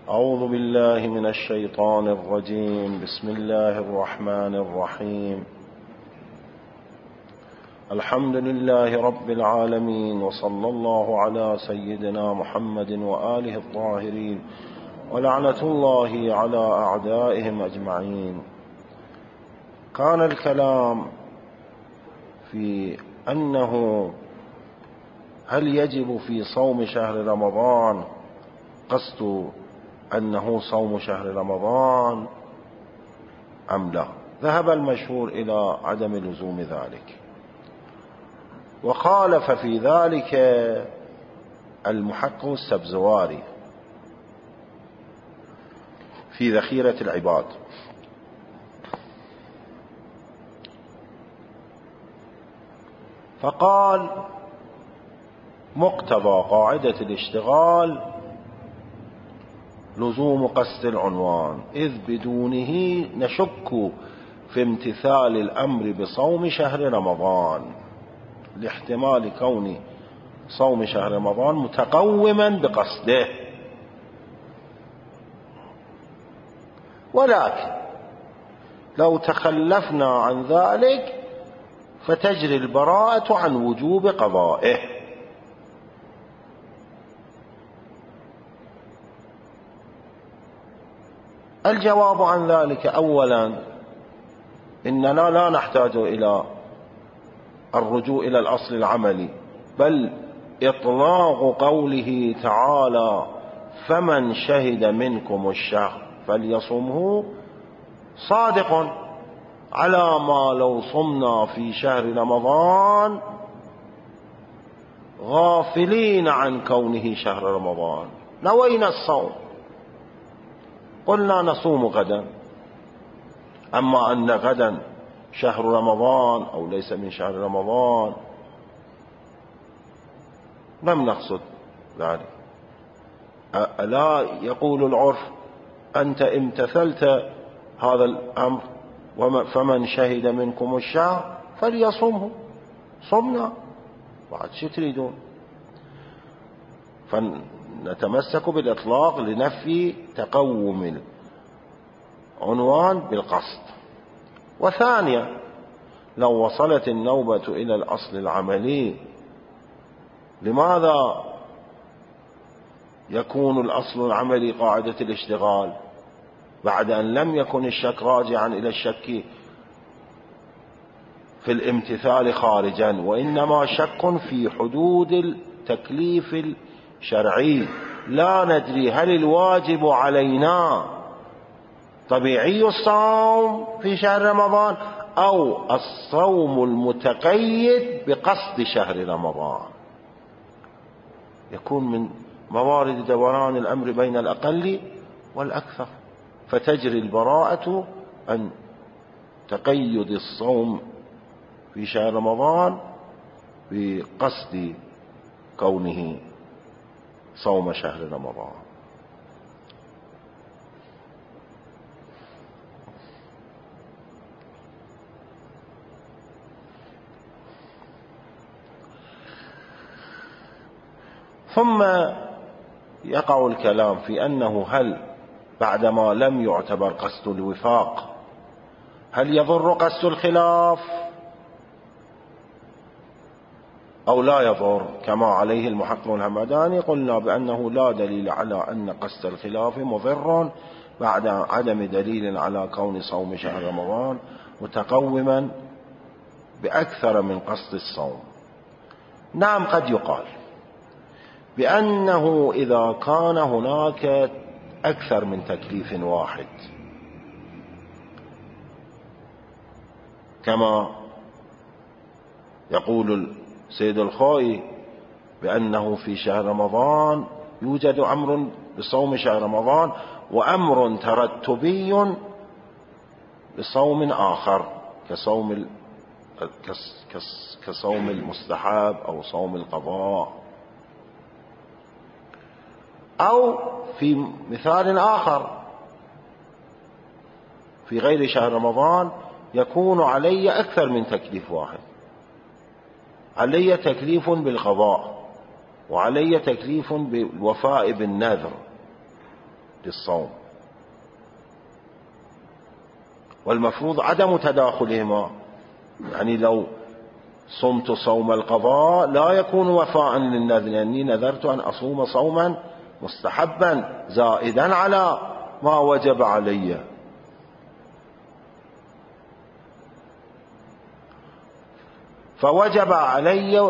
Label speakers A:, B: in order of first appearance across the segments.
A: أعوذ بالله من الشيطان الرجيم. بسم الله الرحمن الرحيم. الحمد لله رب العالمين، وصلى الله على سيدنا محمد وآله الطاهرين، ولعنة الله على أعدائهم أجمعين. كان الكلام في أنه هل يجب في صوم شهر رمضان قصد أنه صوم شهر رمضان أم لا. ذهب المشهور إلى عدم لزوم ذلك، وخالف في ذلك المحقق السبزواري في ذخيرة العباد، فقال مقتضى قاعدة الاشتغال لزوم قصد العنوان، إذ بدونه نشك في امتثال الأمر بصوم شهر رمضان لاحتمال كون صوم شهر رمضان متقوما بقصده. ولكن لو تخلفنا عن ذلك فتجري البراءة عن وجوب قضائه. الجواب عن ذلك: أولا، إننا لا نحتاج إلى الرجوع إلى الأصل العملي، بل إطلاق قوله تعالى فمن شهد منكم الشهر فليصمه صادق على ما لو صمنا في شهر رمضان غافلين عن كونه شهر رمضان، نوينا الصوم قلنا نصوم غدا، أما أن غدا شهر رمضان أو ليس من شهر رمضان لم نقصد ذلك. ألا يقول العرف أنت امتثلت هذا الأمر فمن شهد منكم الشهر فليصمه، صمنا، بعد شو تريدون؟ فنتمسك بالإطلاق لنفي تقوم العنوان بالقصد. وثانيا، لو وصلت النوبة إلى الأصل العملي، لماذا يكون الأصل العملي قاعدة الاشتغال بعد أن لم يكن الشك راجعا إلى الشك في الامتثال خارجا، وإنما شك في حدود التكليف الشرعي؟ لا ندري هل الواجب علينا طبيعي الصوم في شهر رمضان أو الصوم المتقيد بقصد شهر رمضان. يكون من موارد دوران الأمر بين الأقل والأكثر، فتجري البراءة عن تقيد الصوم في شهر رمضان بقصد كونه صوم شهر رمضان. ثم يقع الكلام في أنه هل بعدما لم يعتبر قصد الوفاق هل يضر قصد الخلاف أو لا يضر كما عليه المحقق الهمداني؟ قلنا بأنه لا دليل على أن قصد الخلاف مضر بعد عدم دليل على كون صوم شهر رمضان متقوما بأكثر من قصد الصوم. نعم، قد يقال بأنه إذا كان هناك أكثر من تكليف واحد، كما يقول السيد الخوئي بأنه في شهر رمضان يوجد أمر بصوم شهر رمضان وأمر ترتبي بصوم آخر كصوم المستحب أو صوم القضاء، أو في مثال آخر في غير شهر رمضان يكون علي أكثر من تكليف واحد، علي تكليف بالقضاء وعلي تكليف بالوفاء بالنذر، للصوم، والمفروض عدم تداخلهما. يعني لو صمت صوم القضاء لا يكون وفاء للنذر، لأني نذرت أن أصوم صوما مستحبا زائدا على ما وجب علي. فوجب علي،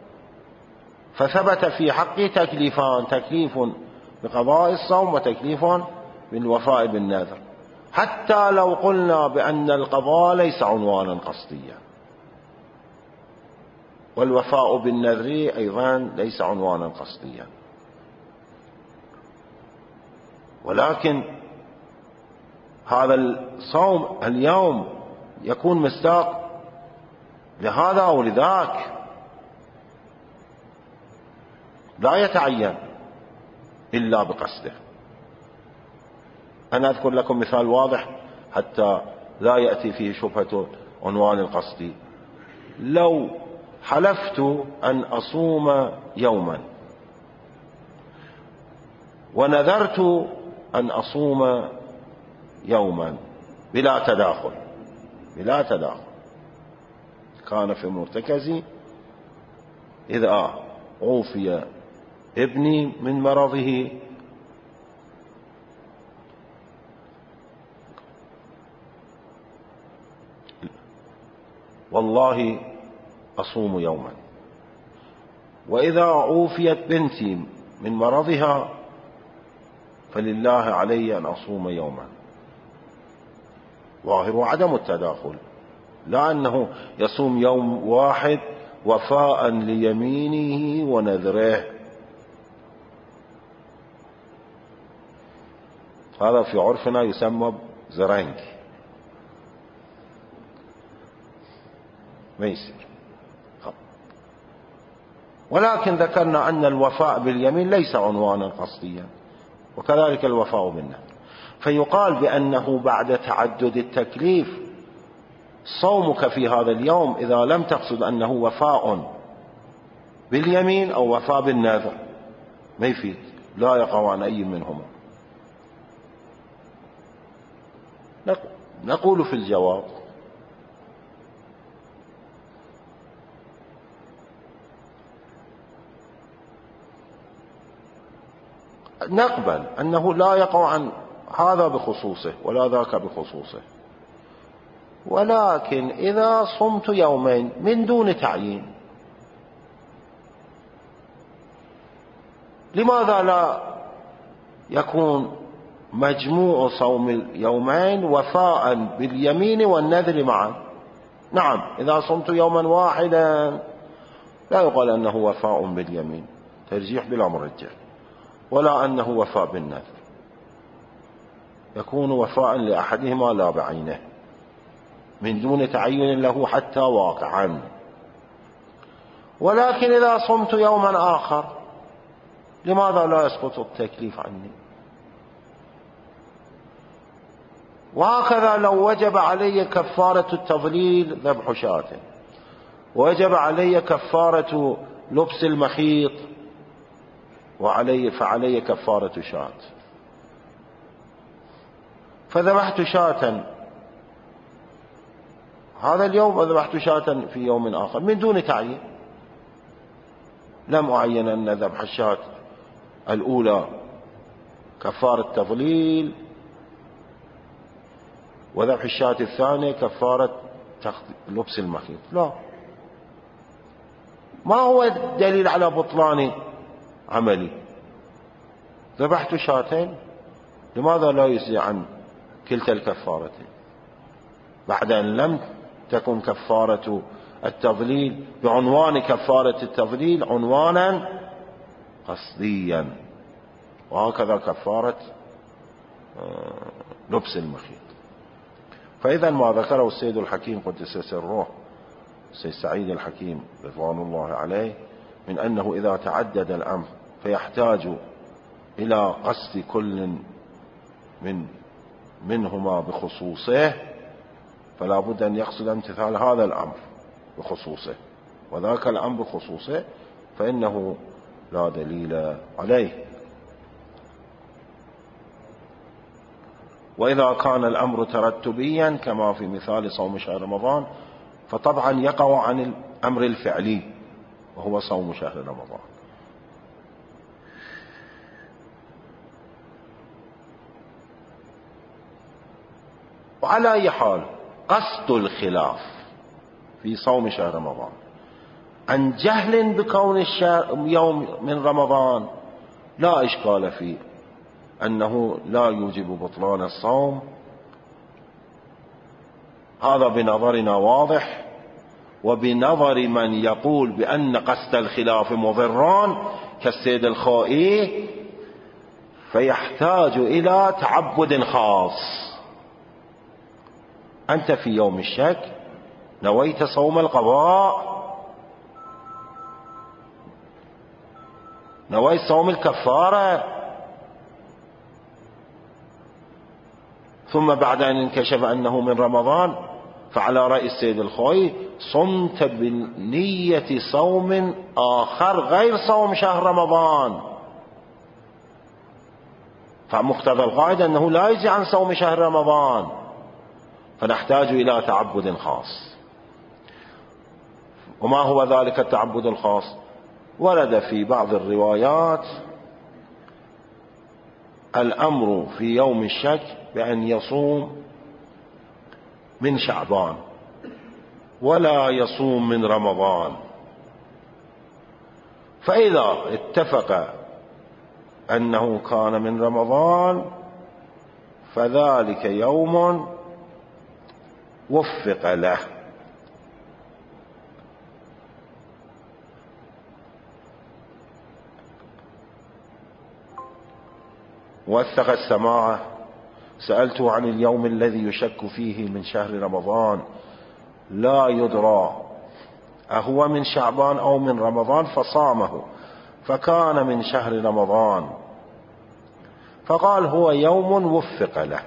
A: فثبت في حقي تكليفان: تكليف بقضاء الصوم وتكليف بالوفاء بالنذر، حتى لو قلنا بأن القضاء ليس عنوانا قصديا، والوفاء بالنذر أيضا ليس عنوانا قصديا. ولكن هذا الصوم اليوم يكون مصداق لهذا أو لذاك، لا يتعين إلا بقصده. أنا أذكر لكم مثال واضح حتى لا يأتي فيه شبهة عنوان القصدي. لو حلفت أن أصوم يوما ونذرت أن أصوم يوما بلا تداخل، كان في مرتكزي إذا عوفي ابني من مرضه والله أصوم يوما، وإذا عوفيت بنتي من مرضها فلله علي أن أصوم يوما. ظاهر عدم التداخل، لا أنه يصوم يوم واحد وفاء ليمينه ونذره. هذا في عرفنا يسمى زرنج، ما يصير. ولكن ذكرنا أن الوفاء باليمين ليس عنوانا قصديا، وكذلك الوفاء بالنذر. فيقال بأنه بعد تعدد التكليف صومك في هذا اليوم إذا لم تقصد أنه وفاء باليمين أو وفاء بالنذر ما يفيد، لا يقع عن أي منهما. نقول في الجواب: نقبل أنه لا يقع عن هذا بخصوصه ولا ذاك بخصوصه، ولكن إذا صمت يومين من دون تعيين، لماذا لا يكون مجموع صوم اليومين وفاء باليمين والنذر معا؟ نعم، إذا صمت يوما واحدا لا يقال أنه وفاء باليمين، ترجيح بلا مرجح، ولا أنه وفاء بالنذر، يكون وفاء لأحدهما لا بعينه من دون تعين له حتى واقعا. ولكن إذا صمت يوما آخر لماذا لا يسقط التكليف عني؟ وهكذا لو وجب علي كفارة التضليل ذبح شاة، ووجب علي كفارة لبس المخيط، فعلي كفارة شاة، فذبحت شاة هذا اليوم وذبحت شاة في يوم آخر من دون تعيين، لم أعين أن ذبح الشاة الأولى كفارة تضليل وذبح الشاة الثانية كفارة لبس المخيط. لا، ما هو الدليل على بطلان عملي؟ ذبحت شاتين، لماذا لا يجزي عن كلتا الكفارتين بعد أن لم تكن كفارة التضليل بعنوان كفارة التضليل عنوانا قصديا، وهكذا كفارة لبس المخيط. فإذا ما ذكره السيد الحكيم قدس سره السيد سعيد الحكيم رضوان الله عليه من أنه إذا تعدد الأمر فيحتاج إلى قصد كل منهما بخصوصه، فلا بد أن يقصد امتثال هذا الأمر بخصوصه وذاك الأمر بخصوصه، فإنه لا دليل عليه. وإذا كان الأمر ترتبيا كما في مثال صوم شهر رمضان فطبعا يقع عن الأمر الفعلي وهو صوم شهر رمضان. وعلى أي حال قصد الخلاف في صوم شهر رمضان عن جهل بكون يوم من رمضان لا إشكال فيه، أنه لا يوجب بطلان الصوم، هذا بنظرنا واضح. وبنظر من يقول بأن قصد الخلاف مضران كالسيد الخائي فيحتاج إلى تعبد خاص. أنت في يوم الشك نويت صوم القضاء، نويت صوم الكفارة، ثم بعد أن انكشف أنه من رمضان فعلى رأي السيد الخوي صمت بنية صوم آخر غير صوم شهر رمضان، فمقتضى القاعدة أنه لا يجزي عن صوم شهر رمضان، فنحتاج إلى تعبد خاص. وما هو ذلك التعبد الخاص؟ ورد في بعض الروايات الأمر في يوم الشك بأن يصوم من شعبان ولا يصوم من رمضان، فإذا اتفق أنه كان من رمضان فذلك يوم وفق له. وثق السماعة سألته عن اليوم الذي يشك فيه من شهر رمضان لا يدرى أهو من شعبان أو من رمضان، فصامه فكان من شهر رمضان، فقال هو يوم وفق له.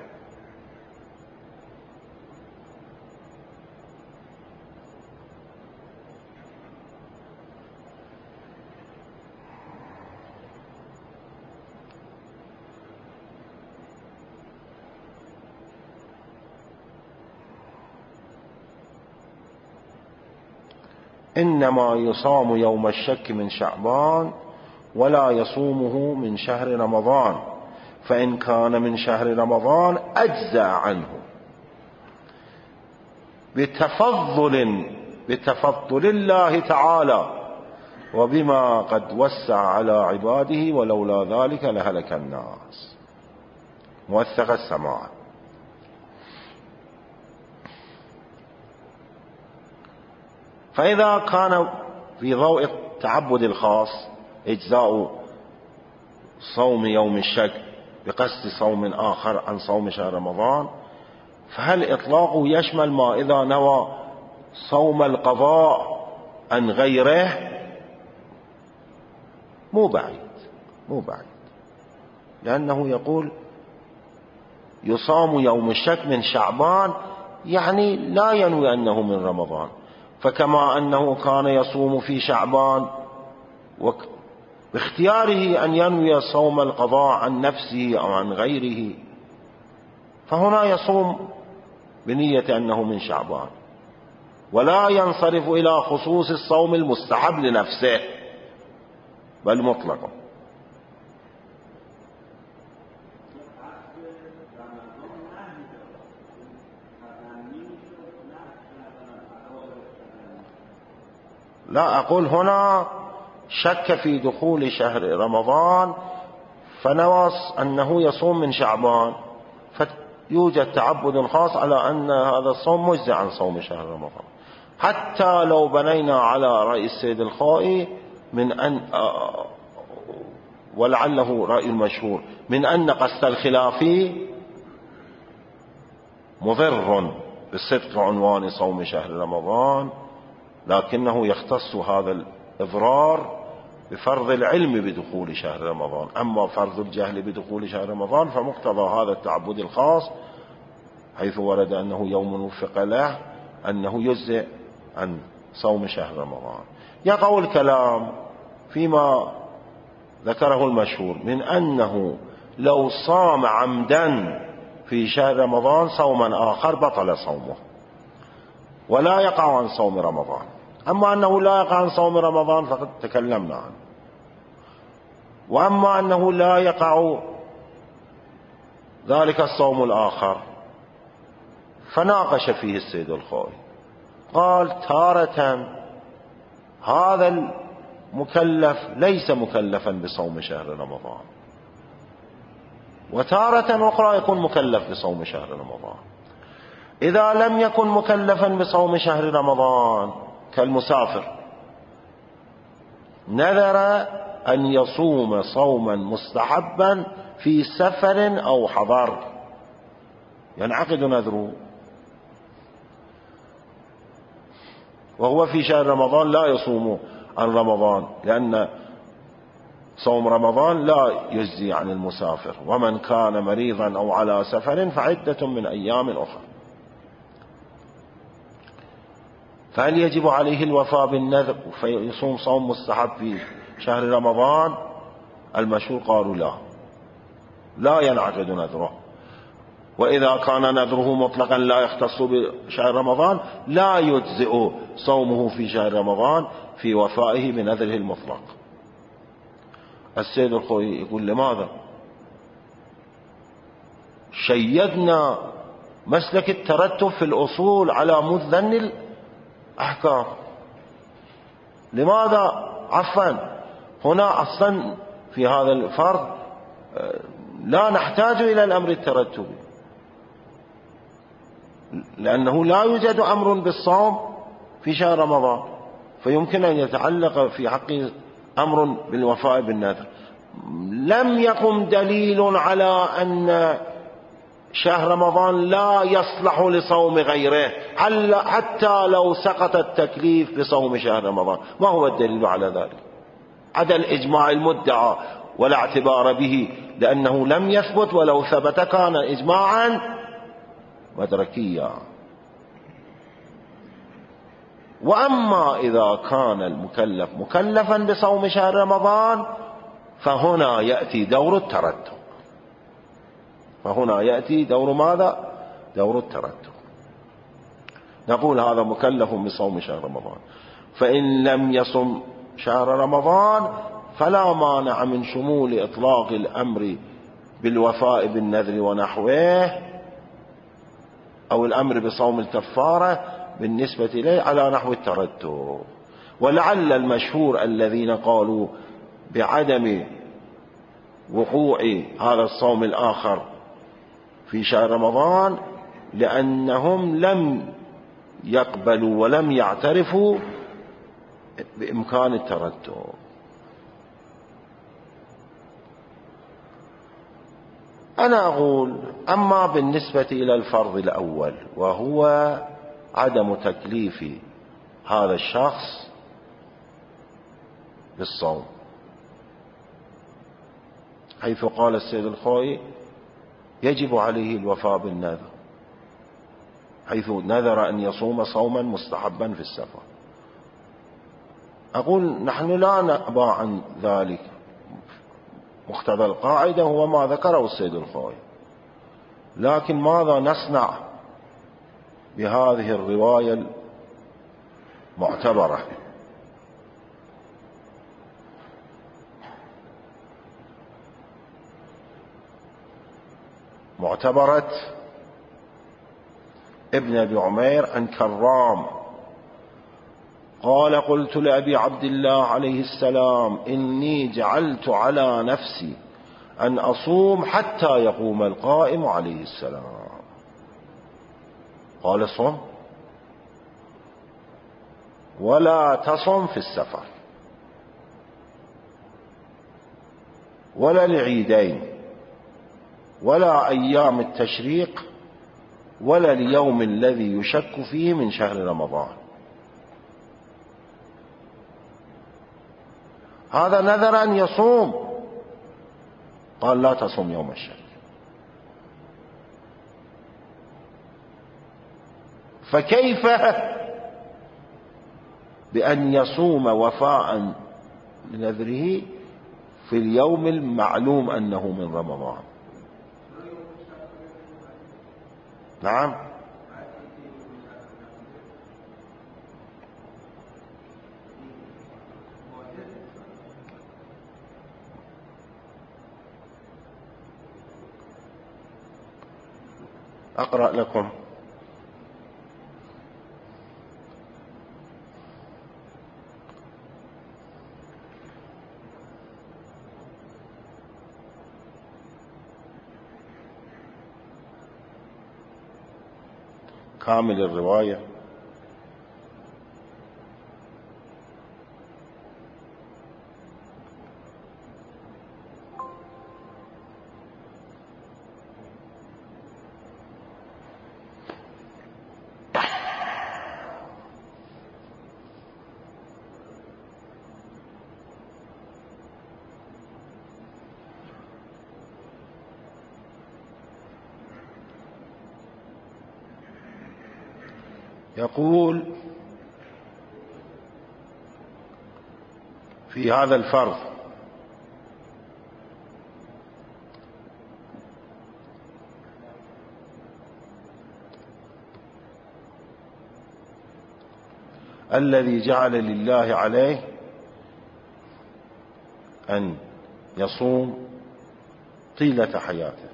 A: إنما يصام يوم الشك من شعبان ولا يصومه من شهر رمضان، فإن كان من شهر رمضان أجزى عنه بتفضل الله تعالى وبما قد وسع على عباده، ولولا ذلك لهلك الناس. موثق السماع. فإذا كان في ضوء التعبد الخاص إجزاء صوم يوم الشك بقصد صوم آخر عن صوم شهر رمضان، فهل إطلاقه يشمل ما إذا نوى صوم القضاء عن غيره؟ مو بعيد، لأنه يقول يصام يوم الشك من شعبان، يعني لا ينوي أنه من رمضان، فكما أنه كان يصوم في شعبان باختياره أن ينوي صوم القضاء عن نفسه أو عن غيره، فهنا يصوم بنية أنه من شعبان، ولا ينصرف إلى خصوص الصوم المستحب لنفسه بل مطلقا. لا، أقول هنا شك في دخول شهر رمضان فنوى أنه يصوم من شعبان، فيوجد تعبد خاص على أن هذا الصوم مجزي عن صوم شهر رمضان، حتى لو بنينا على رأي السيد الخائي من أن ولعله رأي المشهور من أن قصد الخلاف مضر بصدق عنوان صوم شهر رمضان، لكنه يختص هذا الإضرار بفرض العلم بدخول شهر رمضان. أما فرض الجهل بدخول شهر رمضان فمقتضى هذا التعبد الخاص حيث ورد أنه يوم وفق له أنه يجزئ عن صوم شهر رمضان. يقع الكلام فيما ذكره المشهور من أنه لو صام عمدا في شهر رمضان صوما آخر بطل صومه ولا يقع عن صوم رمضان. أما أنه لا يقع عن صوم رمضان فقد تكلمنا عنه. وأما أنه لا يقع ذلك الصوم الآخر فناقش فيه السيد الخوئي، قال تارة هذا المكلف ليس مكلفا بصوم شهر رمضان، وتارة أخرى يكون مكلف بصوم شهر رمضان. إذا لم يكن مكلفا بصوم شهر رمضان كالمسافر نذر أن يصوم صوما مستحبا في سفر أو حضر ينعقد نذره، وهو في شهر رمضان لا يصوم عن رمضان، لأن صوم رمضان لا يجزي عن المسافر، ومن كان مريضا أو على سفر فعدة من أيام أخرى. فهل يجب عليه الوفاء بالنذر فيصوم صوم مستحب في شهر رمضان؟ المشهور قالوا لا ينعقد نذره. وإذا كان نذره مطلقا لا يختص بشهر رمضان لا يجزئ صومه في شهر رمضان في وفائه بنذره المطلق. السيد الخوئي يقول لماذا شيدنا مسلك الترتب في الأصول على مذن الأحكام؟ لماذا هنا أصلا في هذا الفرض لا نحتاج إلى الأمر الترتبي، لأنه لا يوجد أمر بالصوم في شهر رمضان، فيمكن أن يتعلق في حقه أمر بالوفاء بالنذر. لم يقم دليل على أن شهر رمضان لا يصلح لصوم غيره حتى لو سقط التكليف بصوم شهر رمضان. ما هو الدليل على ذلك؟ عدا الإجماع المدعى ولا اعتبار به، لأنه لم يثبت، ولو ثبت كان إجماعا مدركيا. وأما إذا كان المكلف مكلفا بصوم شهر رمضان فهنا يأتي دور الترتب. فهنا يأتي دور ماذا؟ دور الترتب. نقول هذا مكلف بصوم شهر رمضان، فإن لم يصم شهر رمضان فلا مانع من شمول إطلاق الأمر بالوفاء بالنذر ونحوه أو الأمر بصوم الكفارة بالنسبة إليه على نحو الترتب. ولعل المشهور الذين قالوا بعدم وقوع هذا الصوم الآخر في شهر رمضان لأنهم لم يقبلوا ولم يعترفوا بإمكان الترتب. أنا أقول أما بالنسبة إلى الفرض الأول وهو عدم تكليف هذا الشخص بالصوم، حيث قال السيد الخوئي يجب عليه الوفاء بالنذر، حيث نذر أن يصوم صوما مستحبا في السفر. أقول نحن لا نأبى عن ذلك، مقتضى القاعدة هو ما ذكره السيد الخوئي، لكن ماذا نصنع بهذه الرواية المعتبرة؟ معتبرة ابن أبي عمير عن كرام قال قلت لأبي عبد الله عليه السلام إني جعلت على نفسي أن أصوم حتى يقوم القائم عليه السلام. قال صم ولا تصم في السفر ولا العيدين ولا أيام التشريق ولا اليوم الذي يشك فيه من شهر رمضان. هذا نذر أن يصوم، قال لا تصوم يوم الشك. فكيف بأن يصوم وفاء لنذره في اليوم المعلوم أنه من رمضان؟ نعم. أقرأ لكم. كامل الرواية. يقول في هذا الفرض: الذي جعل لله عليه أن يصوم طيلة حياته.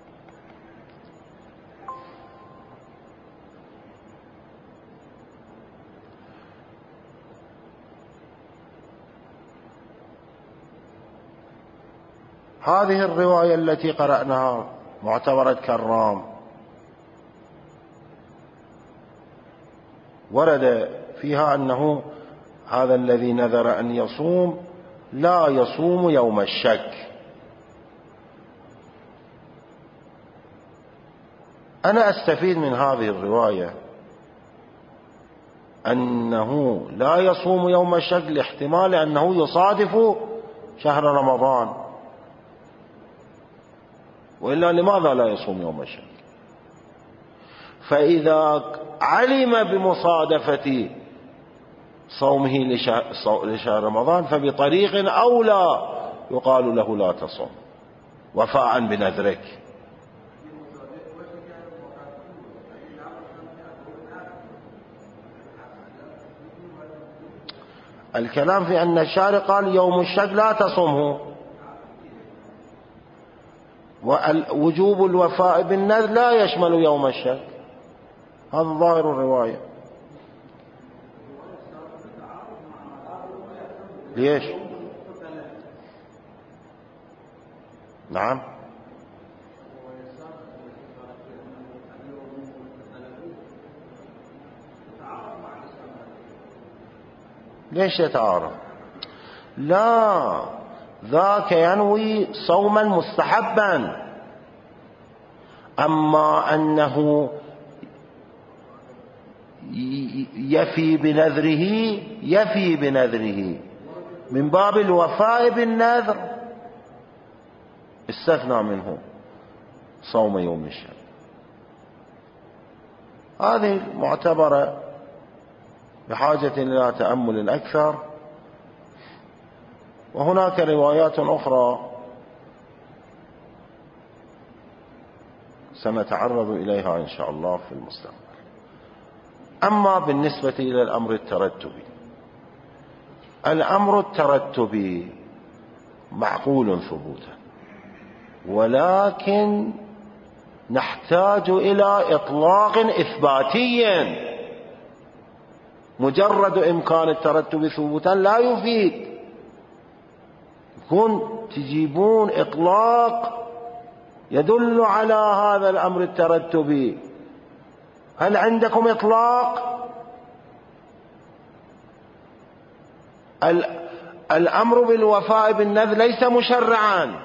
A: هذه الرواية التي قرأناها معتبرة كرام ورد فيها أنه هذا الذي نذر أن يصوم لا يصوم يوم الشك. أنا أستفيد من هذه الرواية أنه لا يصوم يوم الشك لاحتمال أنه يصادف شهر رمضان، وإلا لماذا لا يصوم يوم الشك؟ فإذا علم بمصادفة صومه لشهر رمضان فبطريق أولى يقال له لا تصوم وفاء بنذرك. الكلام في أن الشارع قال يوم الشك لا تصومه، ووجوب الوفاء بالنذر لا يشمل يوم الشك. هذا ظاهر الرواية. ليش؟ نعم. ليش يتعارض؟ لا، ذاك ينوي صوما مستحبا، أما أنه يفي بنذره من باب الوفاء بالنذر استثنى منه صوم يوم الشك. هذه معتبرة بحاجة إلى تأمل أكثر. وهناك روايات أخرى سنتعرض إليها إن شاء الله في المستقبل. أما بالنسبة إلى الأمر الترتبي، الأمر الترتبي معقول ثبوتا، ولكن نحتاج إلى إطلاق إثباتي. مجرد إمكان الترتب ثبوتا لا يفيد. يكون تجيبون إطلاق يدل على هذا الأمر الترتبي. هل عندكم إطلاق؟ الأمر بالوفاء بالنذر ليس مشرعا،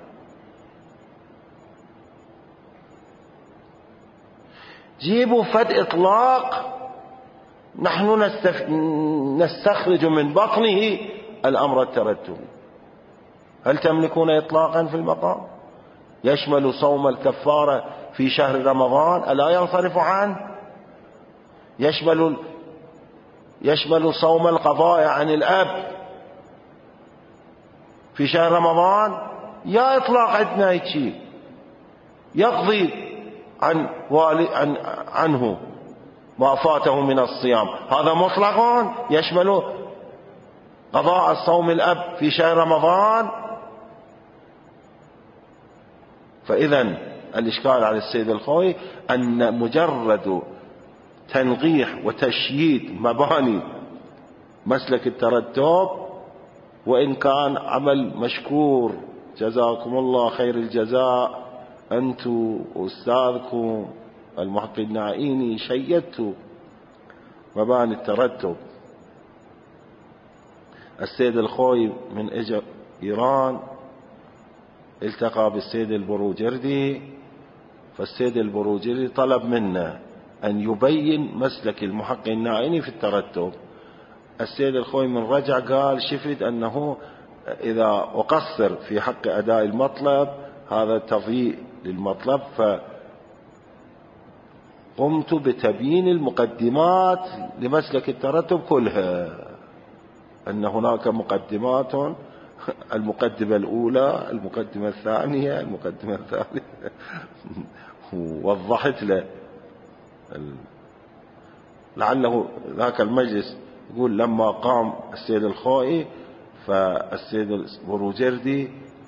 A: جيبوا فد إطلاق نحن نستخرج من بطنه الأمر الترتبي. هل تملكون إطلاقا في المقام يشمل صوم الكفارة في شهر رمضان ألا ينصرف عنه؟ يشمل صوم القضاء عن الأب في شهر رمضان؟ يا إطلاق عندنا هيك شيء يقضي عنه ما فاته من الصيام، هذا مطلق يشمل قضاء الصوم الأب في شهر رمضان. فإذا الإشكال على السيد الخوئي أن مجرد تنقيح وتشييد مباني مسلك الترتب، وإن كان عمل مشكور جزاكم الله خير الجزاء، أنتم أستاذكم المحقق النعيني شيدتوا مباني الترتب. السيد الخوئي من اجى إيران التقى بالسيد البروجردي، فالسيد البروجردي طلب منا أن يبين مسلك المحقق النعيني في الترتب. السيد الخوئي من رجع قال شفت أنه إذا أقصر في حق أداء المطلب هذا تضييع للمطلب، فقمت بتبيين المقدمات لمسلك الترتب كلها، أن هناك مقدمات، المقدمة الأولى، المقدمة الثانية، المقدمة الثالثة، ووضحت له. لعله ذاك المجلس يقول لما قام السيد الخوئي فالسيد البروجردي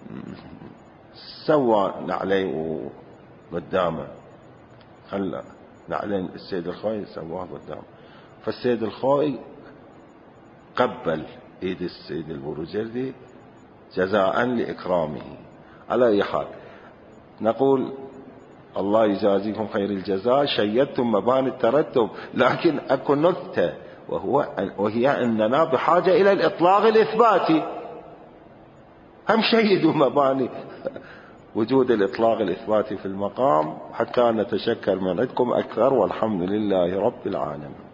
A: سوى نعليه قدامه، خلى نعلين السيد الخوئي سواه قدامه، فالسيد الخوئي قبل ايد السيد البروجردي جزاء لإكرامه. على أي حال نقول الله يجازيكم خير الجزاء، شيدتم مباني الترتب، لكن أكو نكتة وهي أننا بحاجة إلى الإطلاق الإثباتي. هم شيدوا مباني وجود الإطلاق الإثباتي في المقام حتى نتشكر من عندكم أكثر، والحمد لله رب العالمين.